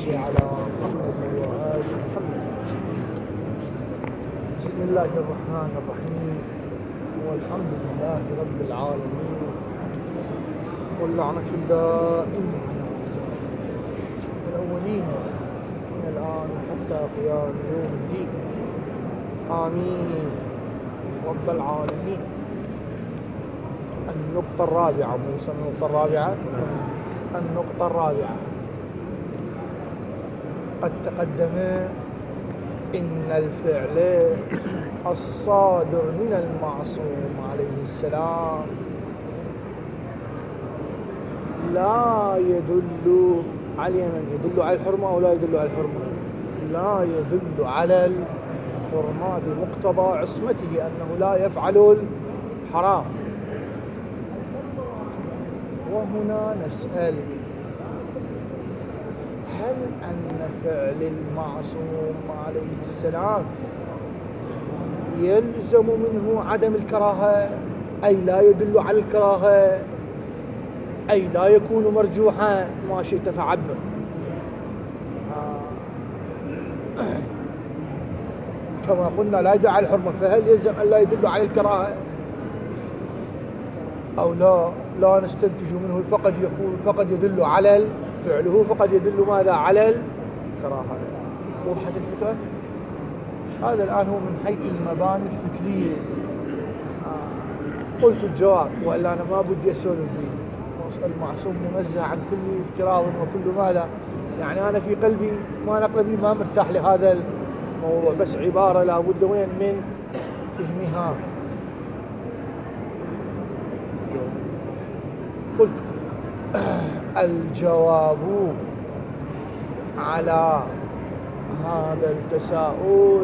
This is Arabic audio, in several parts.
وصلي على محمد وآل محمد. بسم الله الرحمن الرحيم، والحمد لله رب العالمين، واللعنة الدائمة على الأولين من الآن حتى قيام يوم الدين، آمين رب العالمين. النقطة الرابعة، موسى النقطة الرابعة. النقطة الرابعة قد تقدم إن الفعل الصادر من المعصوم عليه السلام لا يدل على من يدل على الحرمة أو لا يدل على الحرمة، لا يدل على الحرمة بمقتضى عصمته أنه لا يفعل الحرام. وهنا نسأل: هل أن فعل المعصوم عليه السلام يلزم منه عدم الكراهة، أي لا يدل على الكراهة، أي لا يكون مرجوحا؟ ما شئت فعبر. كما قلنا لا يدل على الحرمة، فهل يلزم أن لا يدل على الكراهة أو لا نستنتج منه فقد يدل على فعله، فقد يدل ماذا؟ على الكراهة. وضحت الفكرة؟ هذا الآن هو من حيث المباني الفكرية. قلت الجواب، وإلا أنا ما بدي أسولف به. المعصوم منزه عن كل افتراض وكل ماذا، يعني أنا في قلبي ما نقلبي ما مرتاح لهذا الموضوع، بس عبارة لا بد وين من فهمها. قلت الجواب على هذا التساؤل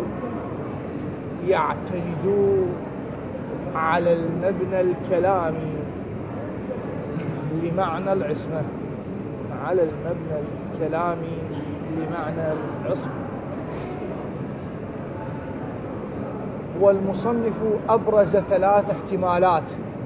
يعتمد على المبنى الكلامي لمعنى العصمة، على المبنى الكلامي لمعنى العصمة. والمصنف أبرز 3 احتمالات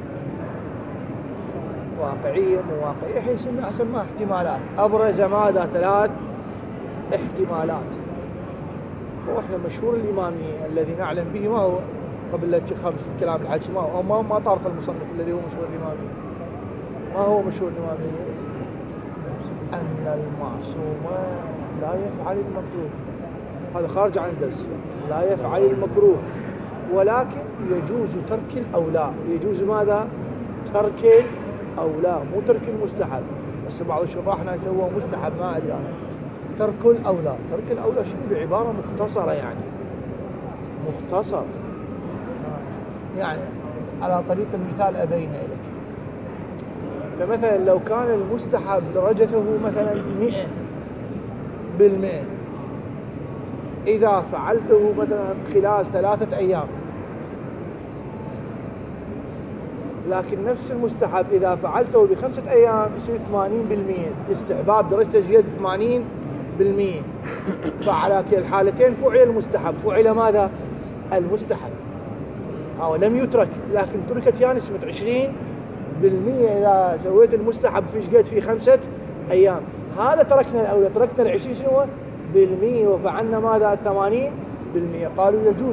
واقعية مواقعية، يسمى احتمالات. أبرز ماذا؟ 3 احتمالات. وإحنا مشهور الإمامية الذي نعلم به ما هو؟ قبل الانتخاب الكلام الحاج ما هو؟ ما طارق المصنف الذي هو مشهور الإمامية. ما هو مشهور الإمامية؟ أن المعصوم لا يفعل المكروه. هذا خارج عن الدرس. لا يفعل المكروه، ولكن يجوز ترك الأولى. يجوز ماذا؟ ترك الأولى، مو ترك المستحب. بس بعض شرحنا يسوى مستحب، ما أدري أنا. ترك الأولى. ترك الأولى شنو؟ بعبارة مختصرة، يعني مختصر، يعني على طريق المثال أبين لك. فمثلا لو كان المستحب درجته مثلا 100%، إذا فعلته مثلا خلال 3 أيام، لكن نفس المستحب إذا فعلته ب5 أيام يصير 80%. استحباب درجته زيادة 80%. فعلى كلا الحالتين فعل المستحب. فعل ماذا؟ المستحب، أو لم يترك، لكن تركت يعني نسبة 20%. إذا سويت المستحب في شقد في 5 أيام، هذا تركنا الأولى، تركنا 20 شنو بالمية، وفعلنا ماذا؟ 80%. قالوا يجوز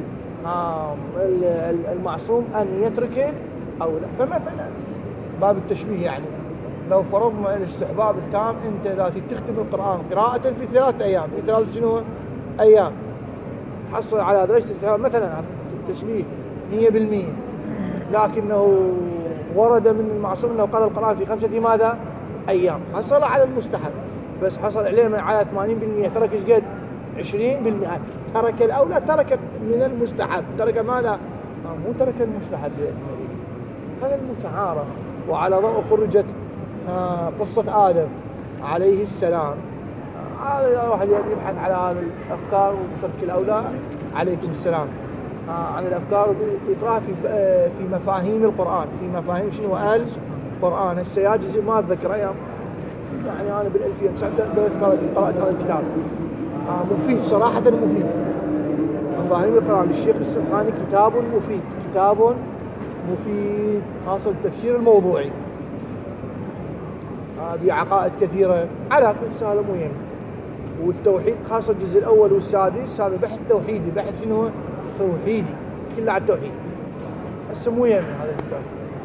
للمعصوم أن يترك الأولى. فمثلا باب التشبيه، يعني لو فرضنا الاستحباب التام، أنت إذا تختم القرآن قراءة في 3 أيام، في 3 شنو أيام، تحصل على درجة الاستحباب مثلا التشبيه 100%، لكنه ورد من المعصوم أنه قرأ القرآن في 5 ماذا؟ أيام، حصل على المستحب، بس حصل عليه على 80%. ترك شقد 20%. ترك الأولى، ترك من المستحب، ترك ماذا؟ مو ترك المستحب بإثمره. هذا المتعارف. وعلى ضوء خرجت قصة آدم عليه السلام. هذا واحد يبحث على هذه الأفكار وترك الأولى عليكم السلام عن الأفكار، ويقرأها في مفاهيم القرآن، في مفاهيم شنو القرآن. السياجزي ما أتذكر أيام، يعني أنا بال2000 قرأت هذا الكتاب. مفيد صراحة، مفيد. مفاهيم القرآن للشيخ السمحاني كتاب مفيد، كتاب مفيد، خاصة التفسير الموضوعي بعقائد كثيرة. على كل هذا مهم. والتوحيد خاصة الجزء الأول والسادس هذا بحث توحيدي، بحث شنو هو؟ توحيدي، كله على التوحيد. هسه مو يهمنا هذا الكتاب.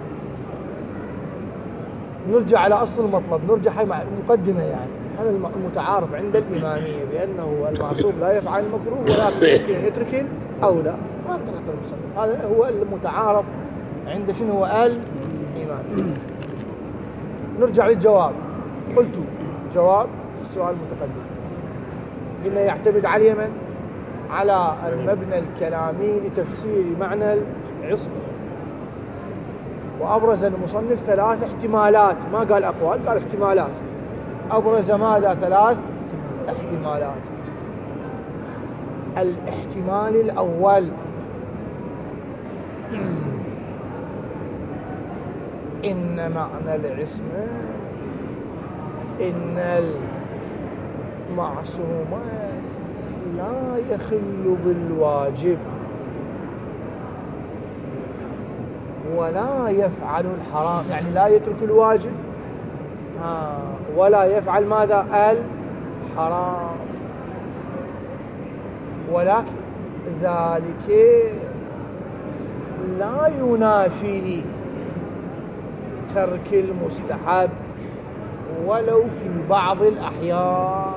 نرجع على أصل المطلب، نرجع هاي مع المقدمة يعني. هذا المتعارف عند الإمامية بأنه المعصوم لا يفعل المكروه ولكن يمكن أن يترك الأولى، ما ترك المصنف. هذا هو المتعارف عند شنو هو الإمامية. نرجع للجواب. قلت جواب السؤال المتقدم، قلنا يعتمد على من؟ على المبنى الكلامي لتفسير معنى العصمة. وأبرز المصنف 3 احتمالات، ما قال أقوال، قال احتمالات. أبرز ماذا؟ 3 احتمالات. الاحتمال الأول إن معنى العصمة إن المعصوم لا يخل بالواجب ولا يفعل الحرام، يعني لا يترك الواجب ولا يفعل ماذا؟ الحرام، ولكن ذلك لا ينافي ترك المستحب ولو في بعض الأحيان،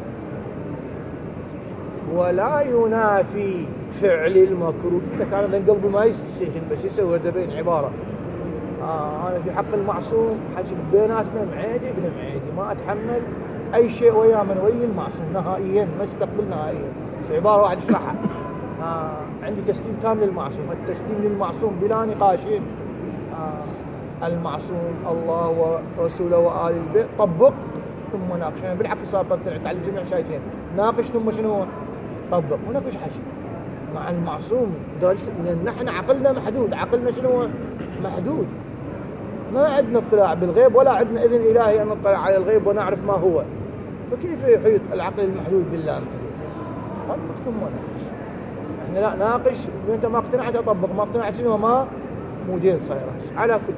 ولا ينافي فعل المكروه. انت كان من قلبي ما يستسيغن بس يسوي بين عبارة أنا في حق المعصوم حجم بيناتنا معيدي ابن معيدي، ما أتحمل أي شيء ويا من ويا المعصوم نهائيا، ما استقبل نهائيا. بس عبارة واحد اشرحها عندي تسليم تام للمعصوم، التسليم للمعصوم بلا نقاشين. المعصوم الله ورسوله وآل البيت، طبق ثم ناقش. يعني بالعكس صار تعلم جميع شايفين ناقش ثم شنو؟ طبق، وناقش حشي مع المعصوم. لأن نحن عقلنا محدود، عقلنا شنو؟ محدود، ما عندنا اطلاع بالغيب ولا عندنا إذن إلهي أن نطلع على الغيب ونعرف ما هو، فكيف يحيط العقل المحدود بالله محدود؟ طبق ثم ناقش. احنا لا ناقش، وانت ما اقتنعت اطبق، ما اقتنعت شنو؟ ما موديل صاير. على كل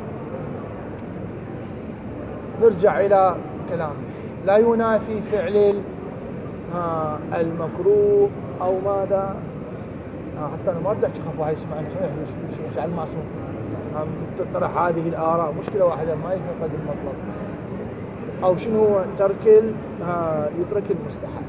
نرجع إلى كلامه. لا ينافي فعل المكروه أو ماذا. حتى أنا ما بدي أحكي خفوا هاي يسمعني مش على المعصوم. تطرح هذه الآراء مشكلة واحدة ما يفقد المطلب. أو شنو هو ترك يترك المستحب.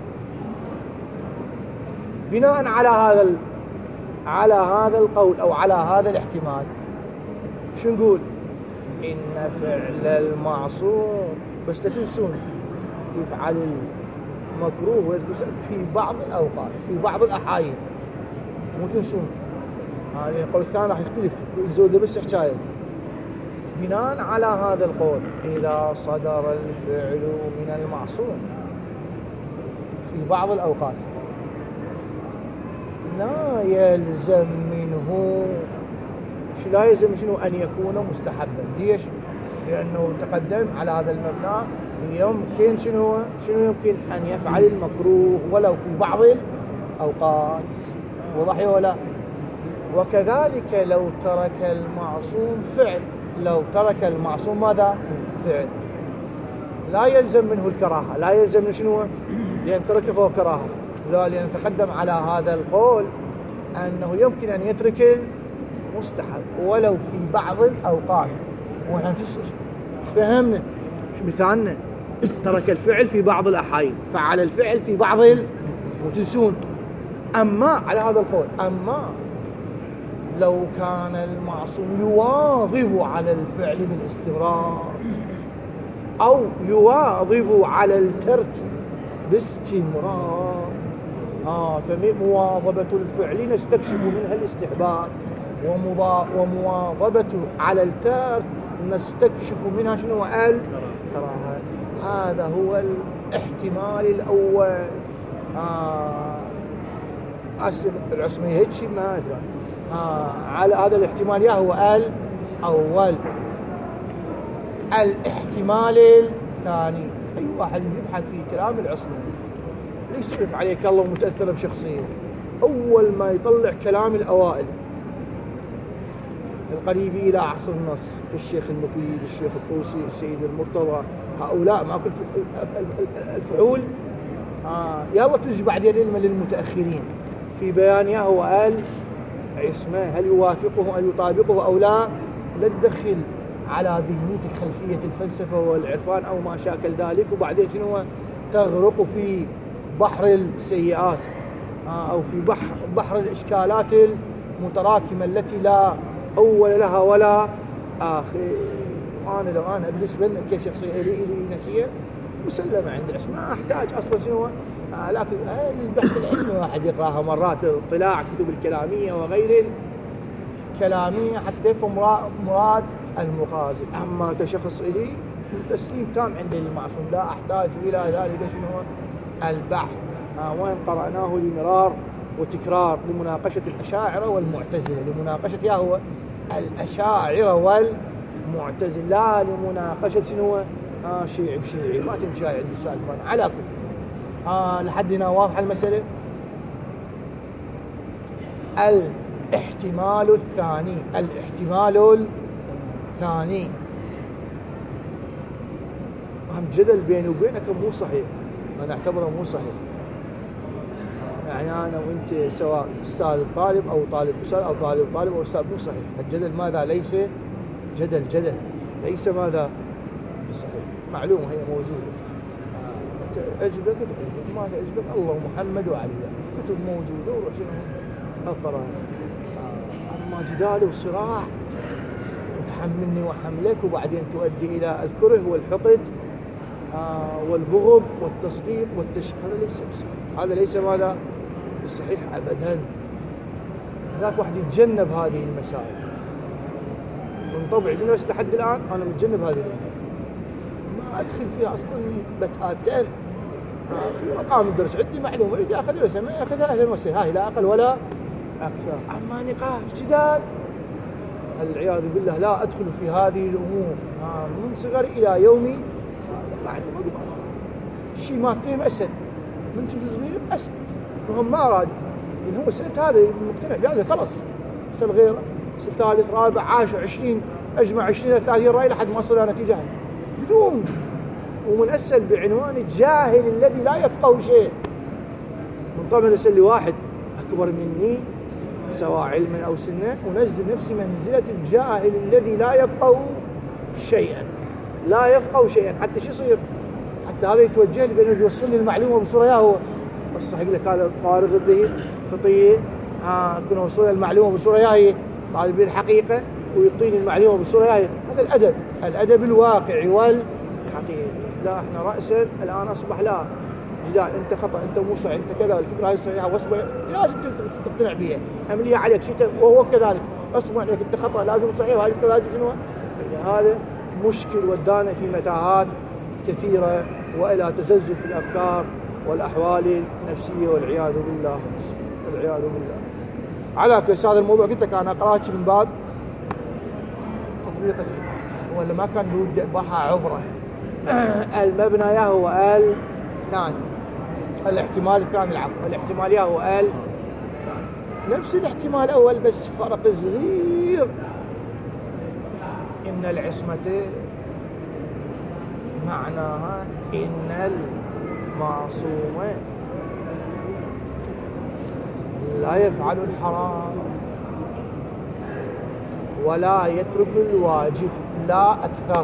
بناء على هذا القول أو على هذا الاحتمال شو نقول؟ إن فعل المعصوم، بس لا تنسون يفعل المكروه في بعض الأوقات في بعض الأحايين، مو تنسون. يعني القول الثاني راح يختلف يزود بس حكاية. بناء على هذا القول إذا صدر الفعل من المعصوم في بعض الأوقات لا يلزم منه لا يلزم شنو أن يكون مستحبا. ليش؟ لأنه تقدم على هذا المبنى يمكن شنو يمكن أن يفعل المكروه ولو في بعض الأوقات. وضح ولا؟ وكذلك لو ترك المعصوم فعل، لو ترك المعصوم ماذا؟ فعل، لا يلزم منه الكراهة، لا يلزم منه شنو؟ لأن تركه فهو كراهة. لا، لأن تقدم على هذا القول أنه يمكن أن يترك المستحب ولو في بعض الأوقات. ونحن شو فهمنا؟ شو مثالنا؟ ترك الفعل في بعض الأحايين، فعل الفعل في بعض وتنسون. أما على هذا القول، أما لو كان المعصوم يواظب على الفعل بالاستمرار أو يواظب على الترك باستمرار، فمواظبة الفعل نستكشف منها الاستحباب، ومواظبة على الترك نستكشف منها شنو؟ الكراهة. هذا هو الاحتمال الأول. العصمية هيك شيء ما أدري. على هذا الاحتمال يا هو الأول. الاحتمال الثاني، أي واحد يبحث في كلام العصمة يصرف عليك الله متأثر بشخصية، أول ما يطلع كلام الأوائل القريب إلى عصر النص كالشيخ المفيد، الشيخ الطوسي، السيد المرتضى، هؤلاء مع كل الفحول يلا تجي بعدين للمتأخرين في بيانها هو العصمة، هل يوافقه هل يطابقه أو لا تدخل على ذهنيتك خلفية الفلسفة والعرفان أو ما شاكل ذلك، وبعدين شنو تغرق في بحر السيئات أو في بحر الإشكالات المتراكمة التي لا أول لها ولا آخر. أنا لو أنا بالنسبة لنا كشخصية لي نفسية مسلمة عند العصمة، ما أحتاج أصلا شنو لكن البحث العلمي واحد يقراها مرات، اطلاع كتب الكلامية وغير الكلامية حتى يفهم مراد المقابل. أما كشخص إلي تسليم تام عندي للمعصوم، لا أحتاج إلى ذلك شنو البحث. وين قرأناه لمرار وتكرار لمناقشة الأشاعرة والمعتزلة، لمناقشة هو الأشاعرة والمعتزلة، لا لمناقشة شنو شيعي بشيعي، ما تمشي عند السالفة. على كل لحد هنا واضحة المسألة. الاحتمال الثاني هم جدل بيني وبينك مو صحيح، أنا أعتبره مو صحيح. يعني أنا وأنت سواء أستاذ طالب أو طالب أستاذ أو طالب أو أستاذ، مو صحيح الجدل. ماذا ليس جدل ليس ماذا صحيح، معلومة هي موجودة. عجبك ما تعجبك الله ومحمد وعلي، كتب موجودة وروح شنو أقرأ. أما جدال وصراع وتحملني وحملك وبعدين تؤدي إلى الكره والحقد والبغض والتصغير هذا ليس بصحيح، هذا ليس ماذا بصحيح أبدا. ذاك واحد يتجنب هذه المسائل من طبعي، لدرجة لحد الآن أنا متجنب هذه المسائل، ما أدخل فيها أصلا بتأتين. في مقام الدرس عندي معلومة اللي يأخذها ويسمى يأخذها أهلا وسهلا، هاي لا أقل ولا أكثر. أما نقاش جدال العياذ بالله لا أدخل في هذه الأمور من صغري إلى يومي. معلومة شيء ما فهم أسأل، من كنت صغير أسأل، وهم ما أراد إن هو سألت هذا مقتنع بهذا خلص سأل غيره، سأل ثالث رابع 10 20 أجمع 20 30 رأي لحد ما أصل نتيجة بدون. ومن أسأل بعنوان الجاهل الذي لا يفقه شيء. من طبعا أسأل لي واحد أكبر مني سواء علما أو سنا، ونزل نفسي منزلة الجاهل الذي لا يفقه شيئا، حتى شو يصير، حتى هذا يتوجه لي بأنه يوصل لي المعلومة بصورة هو الصحيح لك هذا فارغ به خطية. كنا وصل المعلومة بصورة هي طالب الحقيقة ويعطيني المعلومة بصورة هي. هذا الأدب الواقعي والحقيقي. لا احنا رأسا الآن أصبح لا جدال، انت خطأ، انت مو صحيح، انت كذا، الفكرة هاي صحيحة واصبح لازم تقتنع بها، أمليها عليك شيء وهو كذلك اصبح عليك انت خطأ لازم صحيح، وهذه الفكرة لازم شنو. هذا مشكل ودانا في متاهات كثيرة وإلى تزلزل في الأفكار والأحوال النفسية والعياذ بالله. على كل هذا الموضوع قلت لك أنا قرأت من باب تطبيق الإيمان، ولا ما كان بودي أباحها عبرة. المبنى هو الثاني، الاحتمال الثاني العقل، الاحتمال هو نفس الاحتمال الأول بس فرق صغير، إن العصمة معناها إن المعصوم لا يفعل الحرام ولا يترك الواجب، لا أكثر.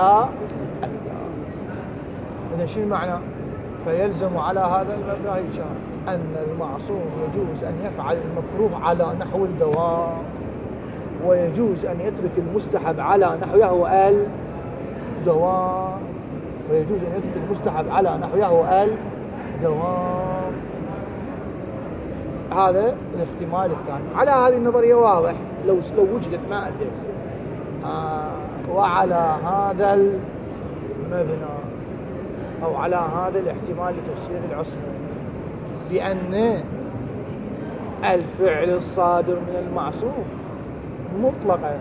إذا شو المعنى؟ فيلزم على هذا المبنى أن المعصوم يجوز أن يفعل المكروه على نحو الدوام، ويجوز أن يترك المستحب على نحوه الدوام، هذا الاحتمال الثاني. على هذه النظرية واضح لو وجدت ما أدري وعلى هذا المبنى أو على هذا الاحتمال لتفسير العصمة بأن الفعل الصادر من المعصوم مطلقا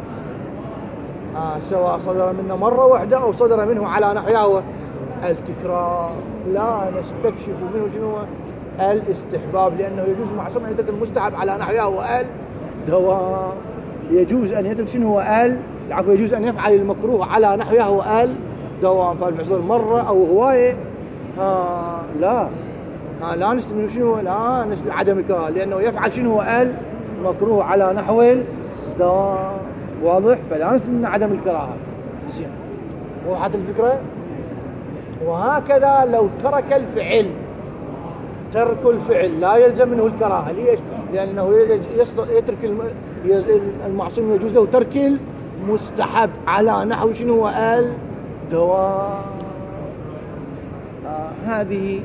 سواء صدر منه مرة واحدة أو صدر منه على نحوه التكرار، لا نستكشف منه شنو الاستحباب، لأنه يجوز معصوم أن يترك المستحب على نحوه الدوام، يجوز أن يترك شنو يجوز أن يفعل المكروه على نحوه الدوام، فالفعل مرة أو هواية لا لا نستلم شنو؟ لا نستلم عدم الكراهة، لأنه يفعل شنو؟ المكروه على نحو الدوام. واضح؟ فلا نستلم عدم الكراهة. زين، وضحت الفكرة؟ وهكذا لو ترك الفعل، ترك الفعل لا يلزم منه الكراهة. ليش؟ لأنه يترك المعصوم يجوز له ترك المستحب على نحو شنو؟ الدوام. هذه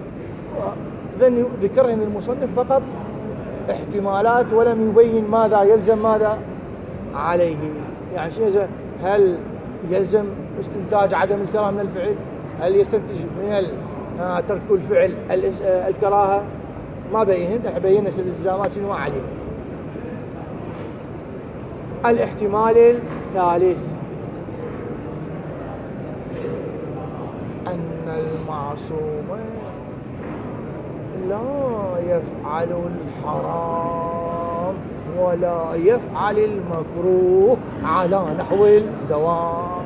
ذكرها المصنف فقط احتمالات، ولم يبين ماذا يلزم ماذا عليه. يعني هل يلزم استنتاج عدم الكراهة من الفعل؟ هل يستنتج من ترك الفعل الكراهة؟ ما بينت، بينا الالتزامات شنو عليه. الاحتمال الثالث أن المعصوم لا يفعل الحرام ولا يفعل المكروه على نحو الدوام.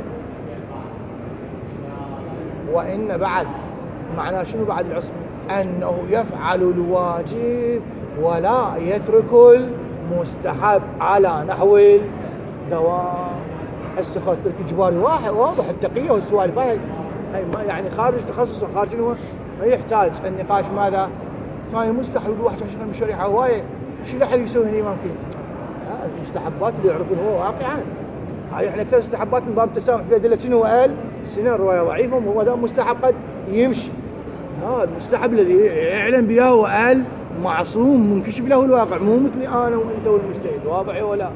وإن بعد معناه شنو بعد العصمة؟ أنه يفعل الواجب ولا يترك المستحب على نحو الدوام. السخط ترك إجباري واضح، التقية والسوالف هاي يعني خارج تخصص، خارج ما يحتاج النقاش. ماذا ثاني مستحب الواحد عشان الشريعة هواية شو اللي حد يسوي هنا ممكن؟ المستحبات اللي يعرفون هو واقعا هاي احنا اكثر استحبات من باب التسامح في ادله شنو قال سنه روايه ضعيفه وهو ده مستحب قد يمشي. المستحب الذي يعلم به هو قال معصوم منكشف له الواقع، مو مثلي انا وانت والمجتهد. واضح ولا؟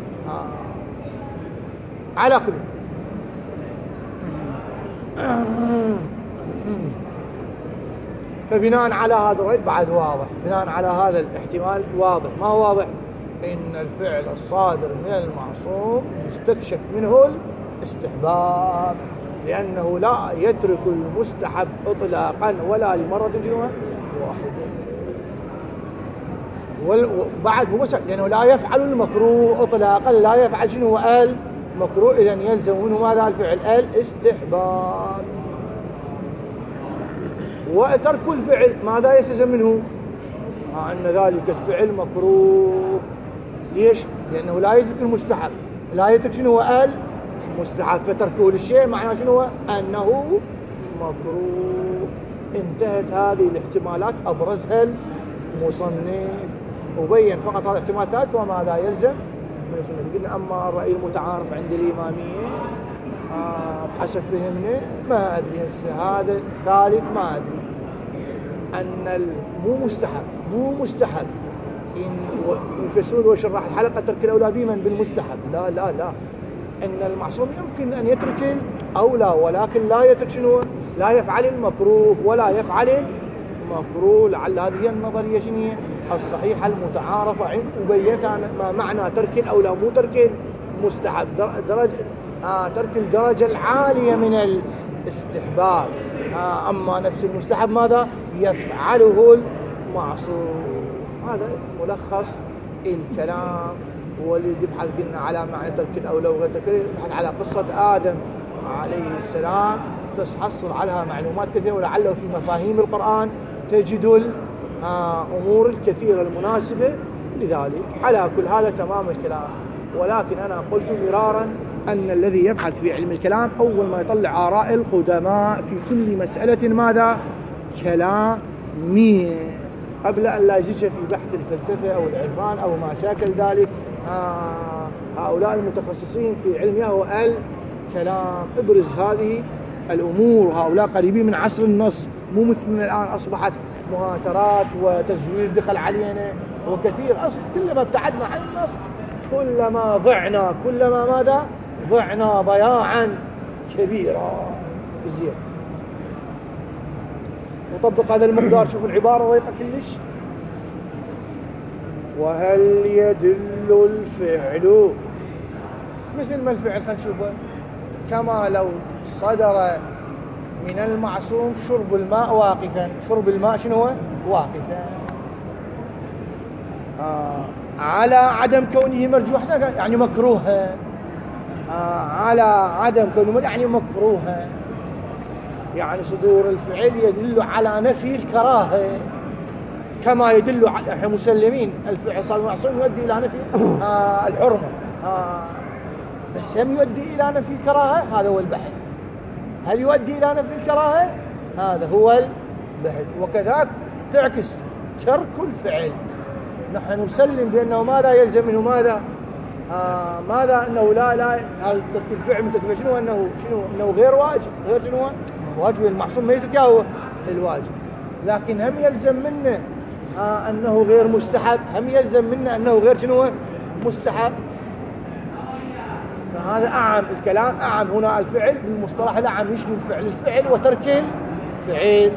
على كل فبناء على هذا الرأي بعد واضح، بناء على هذا الاحتمال واضح. ما هو واضح؟ إن الفعل الصادر من المعصوم يستكشف منه الاستحباب، لأنه لا يترك المستحب إطلاقا ولا لمرة واحدة. وبعد مو بس لأنه لا يفعل المكروه إطلاقا، لا يفعل شنو قال مكروه، إذن يلزم منه ماذا الفعل؟ الاستحباب. وترك الفعل ماذا يستلزم منه؟ أن ذلك الفعل مكروه. ليش؟ لأنه لا يترك المستحب، لا يترك شنو قال مستحب، فتركه للشيء معناه شنو؟ أنه مكروه. انتهت هذه الاحتمالات أبرزها المصنف وبين فقط هذا الاحتمال الثالث وماذا يلزم من السنة. قلنا أما الرأي المتعارف عند الإمامية بحسب فهمنا ما أدري هسه هذا الثالث ما أدري أن مو مستحب إن يفسرون وشرح الحلقة ترك الأولى بمن بالمستحب. لا لا لا، أن المعصوم يمكن أن يترك الأولى ولكن لا يترك شنو؟ لا يفعل المكروه ولا يفعل المكروه. لعل هذه هي النظرية شنو الصحيحة المتعارفة عند وبينتها ما معنى ترك الأولى مو ترك المستحب. ترك الدرجة العالية من الاستحباب. أما نفس المستحب ماذا يفعله المعصوم. هذا ملخص الكلام. واللي يبحث قلنا على معنى ترك الأولى وغير ترك، يبحث على قصة آدم عليه السلام تحصل عليها معلومات كثيرة، ولعله في مفاهيم القرآن تجد الأمور الكثيرة المناسبة لذلك. على كل هذا تمام الكلام. ولكن أنا قلت مرارا أن الذي يبحث في علم الكلام أول ما يطلع آراء القدماء في كل مسألة ماذا؟ كلامية، قبل أن لا يزج في بحث الفلسفة أو العرفان أو ما شاكل ذلك. هؤلاء المتخصصين في علمها والكلام ابرز هذه الأمور. هؤلاء قريبين من عصر النص، مو مثل الآن أصبحت مهاترات وتزوير دخل علينا وكثير. أصل كلما ابتعدنا عن النص كلما ضعنا، كلما ماذا ضعنا ضياعا كبيرا. زين، نطبق هذا المقدار. شوف العبارة ضيقة كلش. وهل يدل الفعل مثل ما الفعل خلينا نشوفه كما لو صدر من المعصوم شرب الماء واقفا. شرب الماء شنو هو؟ واقفا. على عدم كونه مرجوحا يعني مكروها. على عدم كونه يعني مكروها. يعني صدور الفعل يدل على نفي الكراهة، كما يدل احنا مسلمين الفعل صار معصوم يؤدي الى نفي الحرمة، بس هم يؤدي الى نفي الكراهة، هذا هو البحث. هل يؤدي الى نفي الكراهة؟ هذا هو البحث. وكذلك تعكس ترك الفعل، نحن نسلم بانه ماذا يلزم منه، ماذا انه لا هذا ترك الفعل من ترك شنو انه غير واجب، غير شنو واجب المعصوم ما يترك هو الواجب. لكن هم يلزم منه انه غير مستحب، هم يلزم منه انه غير شنو مستحب. فهذا أعم، الكلام أعم هنا، الفعل بالمصطلح الأعم يشمل فعل الفعل وترك الفعل،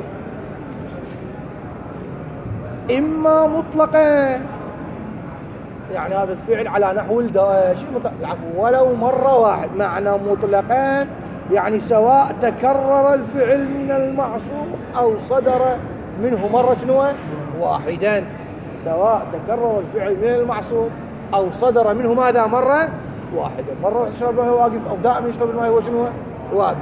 إما مطلقا يعني هذا الفعل على نحو ولو مرة واحد، معنى مطلقا يعني سواء تكرر الفعل من المعصوم أو صدر منه مرة شنو واحدا، سواء تكرر الفعل من المعصوم أو صدر منه ماذا مرة واحدة، مرة يشرب الماء وهو واقف أو دائما يشرب الماء وهو شنو واقف.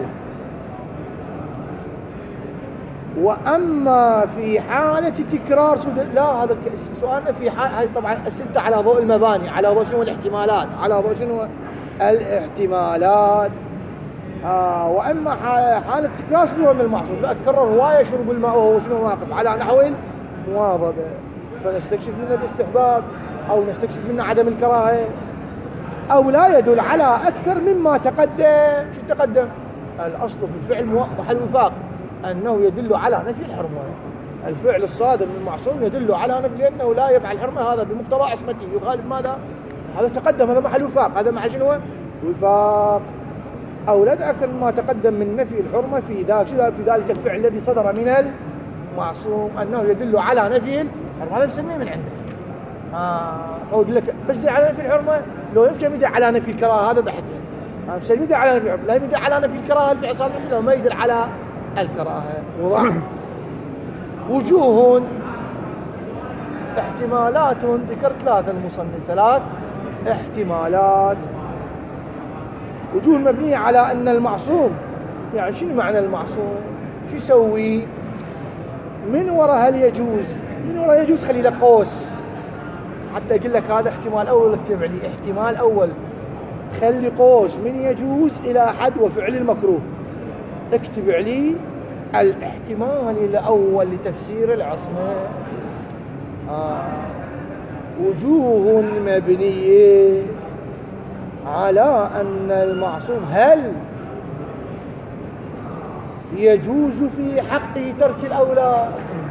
وأما في حالة تكرار لا، هذا سؤالنا في هاي طبعا أسئلة على ضوء المباني، على ضوء شنو الاحتمالات، على ضوء شنو الاحتمالات. وأما حالة تكرار صدور من المعصوم، لا تكرر هواية يشرب الماء وهو شنو واقف على نحو المواظبة، فنستكشف منه الاستحباب أو نستكشف منه عدم الكراهة، أو لا يدل على أكثر مما تقدم. شو تقدم؟ الأصل في الفعل محل وفاق أنه يدل على نفي الحرمة، الفعل الصادر من المعصوم يدل على نفي، لأنه لا يفعل الحرمة، هذا بمقتضى عصمته يخالف ماذا؟ هذا تقدم، هذا محل وفاق، هذا محل شنو؟ وفاق. أو لا أكثر مما تقدم من نفي الحرمة في ذلك الفعل الذي صدر من المعصوم أنه يدل على نفي الحرمة، هذا نسميه من عنده. فهو يقول لك بس يدل على نفي الحرمة، لو يمكن يدل على نفي الكراهة، هذا بحث. بس يدل على نفي الحرمة، لا يدل على نفي الكراهة، الفعل صار مثله ما يدل على الكراهة. وجوه احتمالات، ذكر ثلاثة المصنف، 3 احتمالات. وجوه مبنية على أن المعصوم، يعني شنو معنى المعصوم؟ شو يسوي؟ من وراء هل يجوز؟ من وراء يجوز خلي له قوس حتى يقول لك هذا احتمال أول، اكتب لي احتمال أول، خلي قوس من يجوز إلى حد وفعل المكروه، اكتب لي الاحتمال الأول لتفسير العصمة. وجوه مبنية على أن المعصوم هل يجوز في حقه ترك الأولى،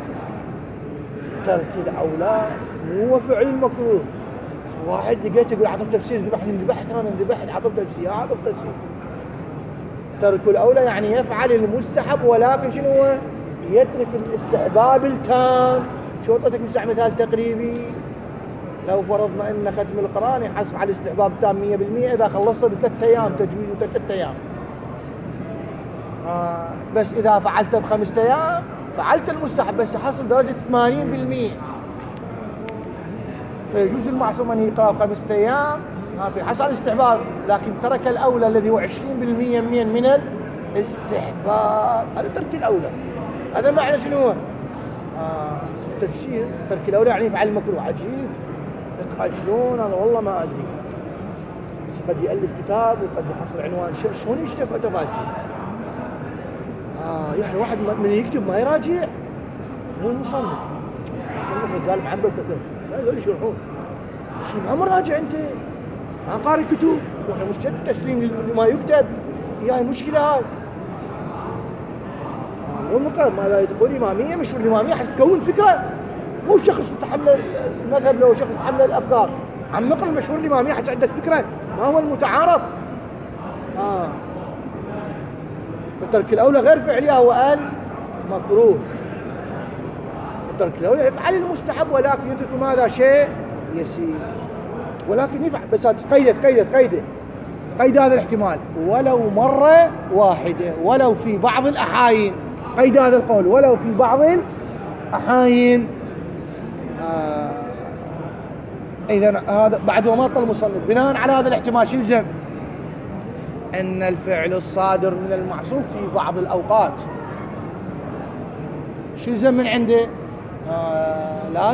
ترك الأولى مو فعل المكروه. واحد لقيت يقول عطف تفسير، ذبحت أنا ذبحت عطف تفسير، عطف تفسير. ترك الأولى يعني يفعل المستحب ولكن شنو هو؟ يترك الاستحباب التام. شرطتك مسح مثال تقريبي، لو فرضنا أن ختم القرآن يحصل على الاستحباب التام 100% إذا خلصت ب3 أيام تجويد و3 أيام. بس إذا فعلته ب5 أيام فعلت المستحب بس حصل درجة 80%. فيجوز المعصوم أن يقرأ ب5 أيام في حصل الاستحباب، لكن ترك الأولى الذي هو 20% من الاستحباب. هذا ترك الأولى، هذا معنى شنو هو؟ التفسير ترك الأولى يعني يفعل المكروه. عجيب لك شلون؟ أنا والله ما أدري. قد يألف كتاب وقد يحصل عنوان، شلون يشتف تفاصيل؟ يعني واحد من يكتب ما يراجع، مو المصنف. المصنف رجال معبد كتب، لا يقول يشرحون، يعني ما مراجع أنت، ما قارئ كتب، وإحنا مشكلة التسليم لما يكتب، هي مشكلة هاي. مو المقرب ماذا تقول إمامية، مشهور الإمامية حتى تكون فكرة، مو شخص متحمل المذهب لو شخص متحمل الأفكار. عم نقرأ المشهور الإمامية حتى عندك فكرة ما هو المتعارف. فترك الأولى غير فعلها هو المكروه. فترك الأولى يفعل المستحب ولكن يترك ماذا؟ شيء يسير، ولكن يفعل بس قيد هذا الاحتمال ولو مرة واحدة، ولو في بعض الأحايين. قيد هذا القول ولو في بعض الأحايين. إذن هذا بعد ما طل المصنف بناء على هذا الاحتمال شو يلزم؟ أن الفعل الصادر من المعصوم في بعض الأوقات شو يلزم من عنده؟ لا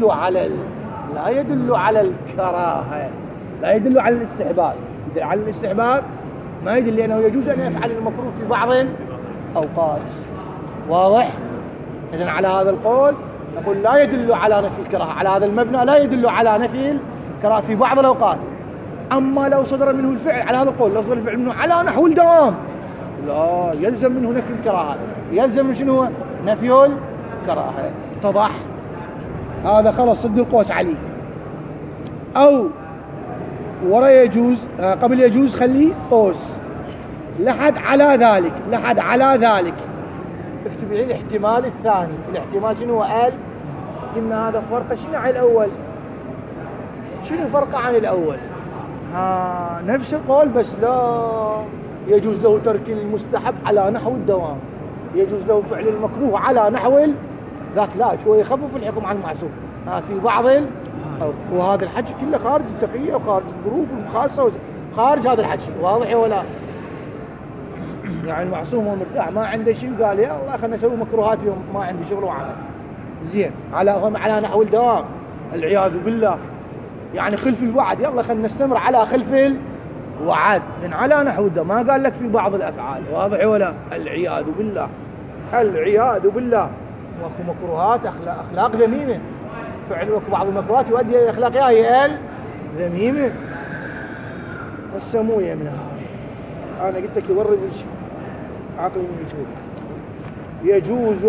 يدل على الكراهة، لا يدل على الاستحباب. يدل على الاستحباب ما يدل، لأنه يجوز أن يفعل المكروه في بعض الأوقات. واضح؟ إذن على هذا القول نقول لا يدل على نفي الكراهة، على هذا المبنى لا يدل على نفي الكراهة في بعض الأوقات. أما لو صدر منه الفعل على هذا القول، لو صدر الفعل منه على نحو الدوام، لا يلزم منه نفي الكراهة، يلزم من شنو؟ نفي الكراهة. اتضح؟ هذا خلاص صد القوس عليه. أو ورا يجوز، قبل يجوز خليه قوس، لحد على ذلك اكتب لي الاحتمال الثاني. الاحتمال شنو قال؟ قلنا هذا فرقه شنو عن الأول؟ شنو فرقه عن الأول؟ نفس القول، بس لا يجوز له ترك المستحب على نحو الدوام، يجوز له فعل المكروه على نحو ذاك، لا شوي يخفف الحكم عن المعصوم في بعض وهذا الحكي كله خارج التقية وخارج الظروف الخاصة، خارج هذا الحكي. واضح ولا؟ يعني المعصوم هو مرتاح ما عنده شيء وقال يا الله خلنا نسوي مكروهات اليوم، ما عندي شغل وعمل زين على نحو الدوام، العياذ بالله. يعني خلف الوعد، يلا خلنا نستمر على خلف الوعد، لأن على نحو الدوام ما قال لك في بعض الأفعال. واضح ولا؟ العياذ بالله، العياذ بالله. واكو مكروهات أخلاق ذميمة، فعل بعض المكروهات يؤدي إلى أخلاق ذميمة والسموية من هاي. أنا قلت لك يورد الشيء عقلي من يجوز. يجوز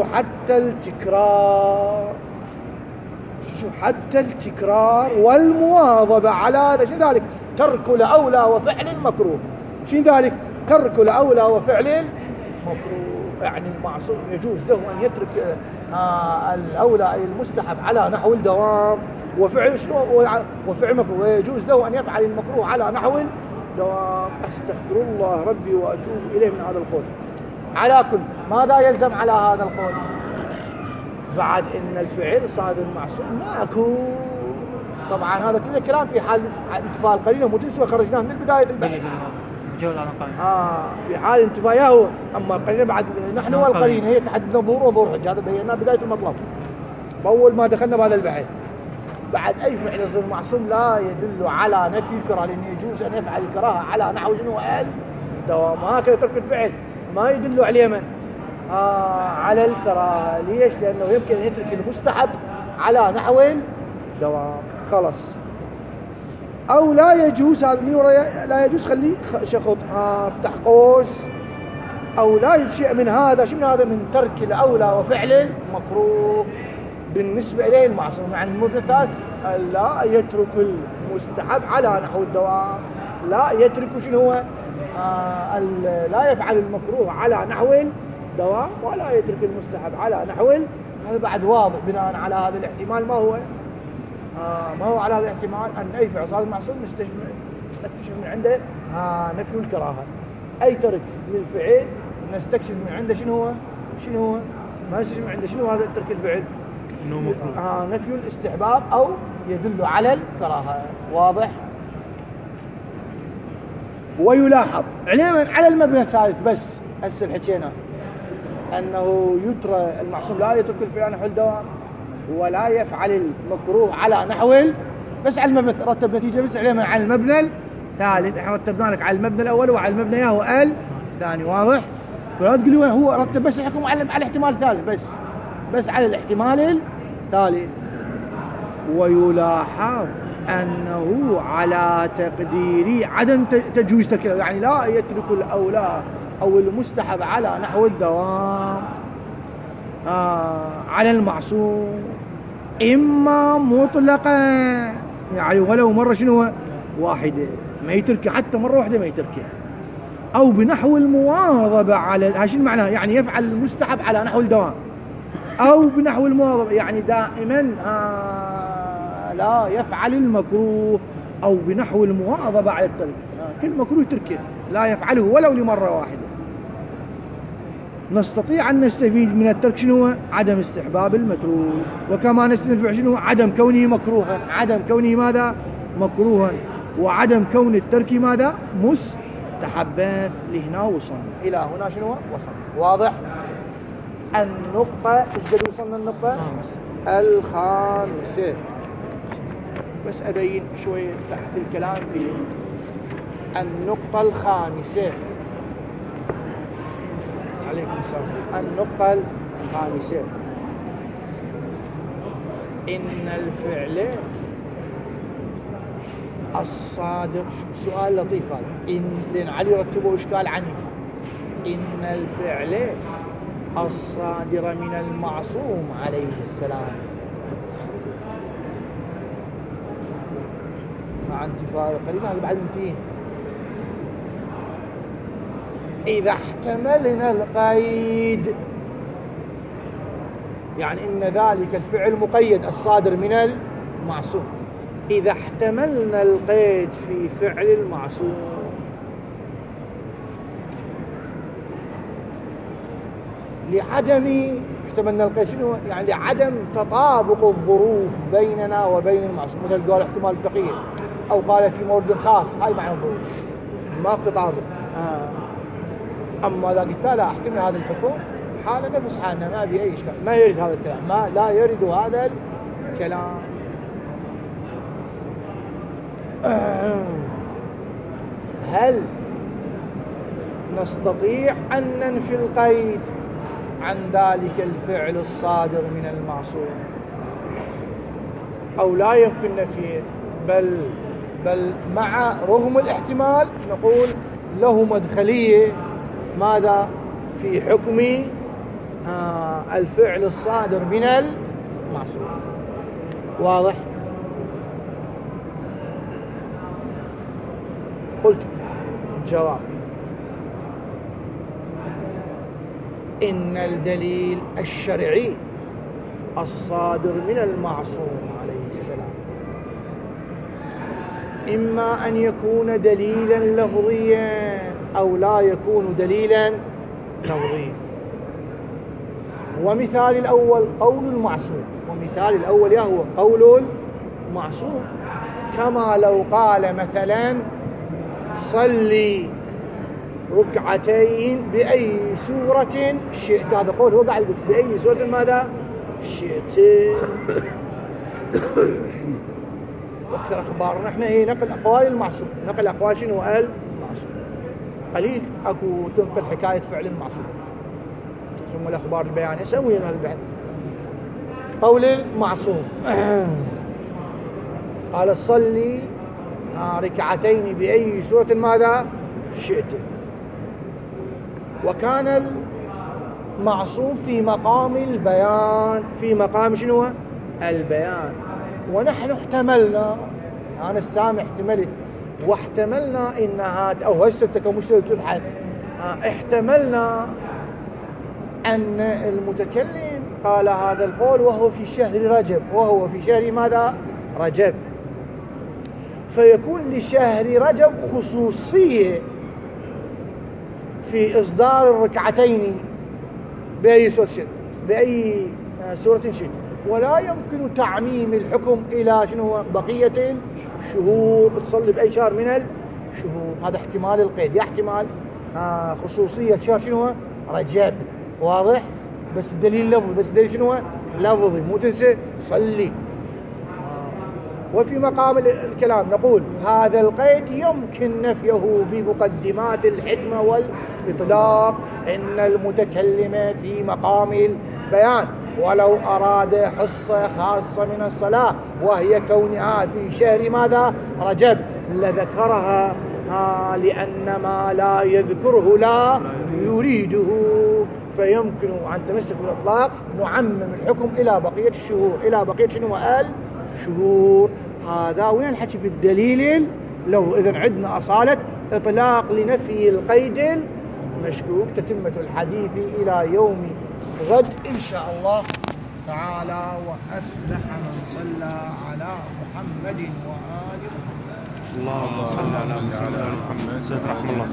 حتى التكرار والمواظبة على هذا. شنو ذلك؟ ترك الأولى وفعل مكروه. شنو ذلك؟ ترك الأولى وفعل مكروه. يعني المعصوم يجوز له أن يترك الأولى أي المستحب على نحو الدوام وفعل مكروه، ويجوز له أن يفعل المكروه على نحو الدوام. أستغفر الله ربي وأتوب إليه من هذا القول. على كل ماذا يلزم على هذا القول؟ بعد إن الفعل صادر معصوم ماكو. طبعا هذا كله كلام في حال انتفاء القرينة ومجلس وخرجناه من بداية البحث. في حال انتفاء هو، أما القرينة بعد نحن والقرينة هي تحددنا ظهور وظهور حج، هذا بيناه بداية المطلب أول ما دخلنا بهذا البحث. بعد أي فعل يصير معصوم لا يدل على نفي الكراهة، لأن يجوز أن يفعل الكراهة على نحو شنو؟ الدوام. هكذا ترك الفعل ما يدل عليه من؟ على الكراهة. ليش؟ لأنه يمكن أن يترك المستحب على نحو الدوام. خلاص. أو لا يجوز، هذا من وراء لا يجوز خليه شخط، افتح قوس. أو لا يجوز من هذا. شو من هذا؟ من ترك الأولى وفعل مكروه بالنسبة إليه المعصوم. يعني المثال لا يترك المستحب على نحو الدوام، لا يترك شنو هو؟ لا يفعل المكروه على نحو الدوام، ولا يترك المستحب على نحو. هذا بعد واضح بناء على هذا الاحتمال. ما هو على هذا الاحتمال أن أي فعل صادر معصوم نكتشف من عنده نفي الكراهة. أي ترك للفعل نستكشف من عنده شنو هو؟ ما نستكشف من عنده شنو هذا ترك الفعل؟ نفي الاستحباب أو يدل على الكراهة. واضح؟ ويلاحظ على المبنى الثالث بس هسه حكينا أنه يترك المعصوم لا يترك الفعل نحو الدوام ولا يفعل المكروه على نحو بس على المبنى. رتب نتيجة بس على المبنى الثالث. احنا رتبنا لك على المبنى الأول وعلى المبنى ياهو الثاني. واضح؟ ولا تقولي هو رتب بس الحكم على الاحتمال الثالث بس على الاحتمال الثالث. ويلاحظ أنه على تقدير عدم تجويز تركه، يعني لا يترك الأولى أو المستحب على نحو الدوام على المعصوم، إما مطلقا يعني ولو مرة شنو واحدة ما يتركه، حتى مرة واحدة ما يتركه، أو بنحو المواظبة على شنو معناه؟ يعني يفعل المستحب على نحو الدوام، أو بنحو المواظبة يعني دائما لا يفعل المكروه، أو بنحو المواظبة على الترك. كل مكروه تركه لا يفعله ولو لمرة واحدة. نستطيع أن نستفيد من الترك شنو؟ عدم استحباب المكروه، وكما نستفيد شنو؟ عدم كونه مكروها، عدم كونه ماذا؟ مكروها، وعدم كون الترك ماذا؟ مستحبا. لهنا وصلنا إلى هنا شنو؟ وصل. واضح؟ النقطة إيش وصلنا النقطة الخامسة. بس أبين شوية تحت الكلام في النقطة الخامسة. عليكم السلام. النقطة الخامسة إن الفعل الصادر. سؤال لطيف هذا، لأن علي رتبه إشكال عنيف. إن الفعل الصادر من المعصوم عليه السلام مع انتفاء قليلا، هذا بعد متين. إذا احتملنا القيد، يعني إن ذلك الفعل مقيد الصادر من المعصوم. إذا احتملنا القيد في فعل المعصوم لعدم احتملنا القيد شنو؟ يعني لعدم تطابق الظروف بيننا وبين المعصوم. مثل قال احتمال التقييد، أو قال في مورد خاص، هاي معنى الظروف ما تطابق. أما إذا قلت لا احتمل هذا الحكم حالة نفس حالنا، ما في أي إشكال، ما يرد هذا الكلام، ما لا يرد هذا الكلام. هل نستطيع أن ننفي القيد عن ذلك الفعل الصادر من المعصوم، أو لا يمكن نفيه؟ بل مع رغم الاحتمال نقول له مدخلية ماذا في حكم الفعل الصادر من المعصوم. واضح؟ قلت الجواب إن الدليل الشرعي الصادر من المعصوم عليه السلام إما أن يكون دليلا لفظيا أو لا يكون دليلا لفظيا. ومثال الأول قول المعصوم، ومثال الأول هو قول المعصوم، كما لو قال مثلا صلي ركعتين بأي سورة شئت. هذا قول هو قاعد يقول بأي سورة ماذا شئت. واكثر اخبارنا احنا هي نقل اقوال المعصوم، نقل اقوال شنو المعصوم. قليل اكو تنقل حكايه فعل المعصوم، ثم الاخبار البيان يسوي هذا البحث. قول المعصوم قال صلي ركعتين باي سوره ماذا شئت، وكان المعصوم في مقام البيان، في مقام شنو البيان. ونحن احتملنا، أنا السامع احتملت واحتملنا إنها أو هسه كمشترك تبحث، احتملنا أن المتكلم قال هذا القول وهو في شهر رجب، وهو في شهر ماذا رجب، فيكون لشهر رجب خصوصية في إصدار الركعتين بأي سورة شئت، بأي سورة شئت، ولا يمكن تعميم الحكم إلى شنو بقية الشهور، تصلي بأي شهر من الشهور. هذا احتمال القيد، يحتمل خصوصية شهر شنو رجب. واضح؟ بس الدليل لفظي، بس الدليل شنو لفظي، مو تنسى صلي. وفي مقام الكلام نقول هذا القيد يمكن نفيه بمقدمات الحكمة والإطلاق، إن المتكلم في مقام البيان ولو أراد حصة خاصة من الصلاة وهي كونها في شهر ماذا رجب لذكرها، لأن ما لا يذكره لا يريده، فيمكن أن تمسك بالإطلاق نعمم الحكم إلى بقية الشهور، إلى بقية شنو الشهور. هذا وين الحكي في الدليل لو إذن عندنا أصالة إطلاق لنفي القيد المشكوك. تتمة الحديث إلى يوم غد إن شاء الله تعالى. وأفلح من صلى على محمد وآل محمد. اللهم صل على محمد. سيد رحمه الله.